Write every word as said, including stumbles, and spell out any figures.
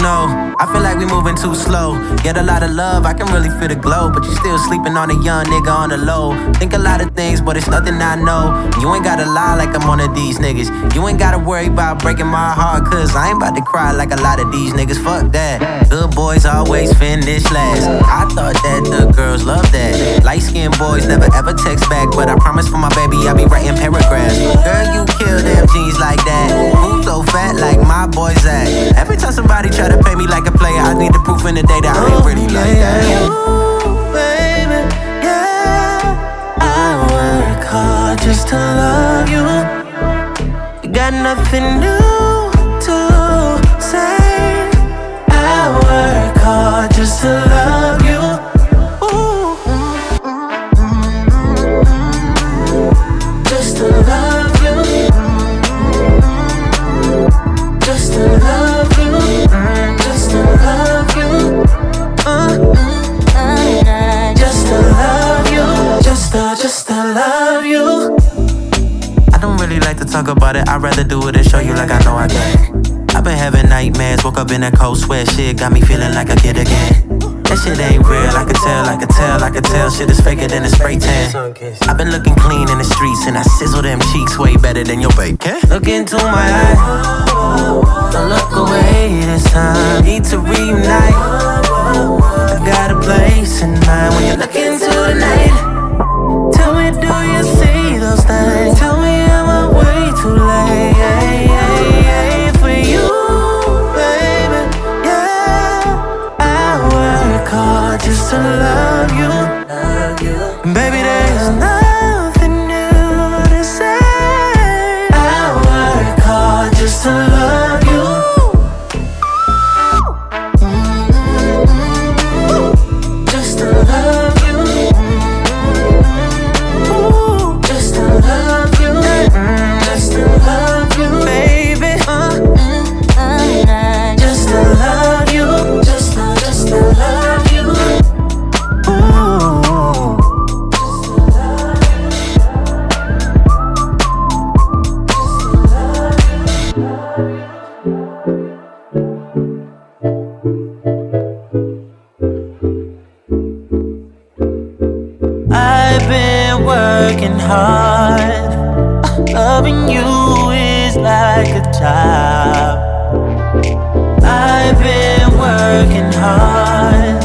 know. I feel like we moving too slow. Get a lot of love, I can really feel the glow. But you still sleeping on a young nigga on the low. Think a lot of things, but it's nothing I know. You ain't gotta lie like I'm one of these niggas. You ain't gotta worry about breaking my heart, cause I ain't about to cry like a lot of these niggas. Fuck that. Good boys always finish last. I thought that the girls love that. Light skinned boys never ever text back, but I promise for my baby I'll be writing paragraphs. Girl, you kill them jeans like that. Who's so fat like my boys at? Every time somebody try to pay me like a player, I need the proof in the day that I ain't really like that. You, baby, yeah. I work hard just to love you. You got nothing new to say. I work hard just to love you. Ooh. Just to love you. Just to love you. Just to love you. Uh, just to love you. Just to, just to love you. I don't really like to talk about it, I'd rather do it and show you like I know I can. I've been having nightmares, woke up in that cold sweat, shit got me feeling like a kid again. That shit ain't real, I can tell, I can tell, I can tell, shit is faker than a spray tan. I've been looking clean in the streets and I sizzle them cheeks way better than your bacon. Look into my eyes, don't look away this time, need to reunite. I got a place in mind when you look into the night. Tell me, do you see those things? Tell me, am I way too late for you, baby? Yeah, I work hard just to love you. Baby, there's nothing new to say. I work hard just to love you. Just to love you. Just to love you. Just to love you, baby. Just to love you. Just to, just to love you. Ooh. I've been working hard. Loving you is like a job. I've been working hard.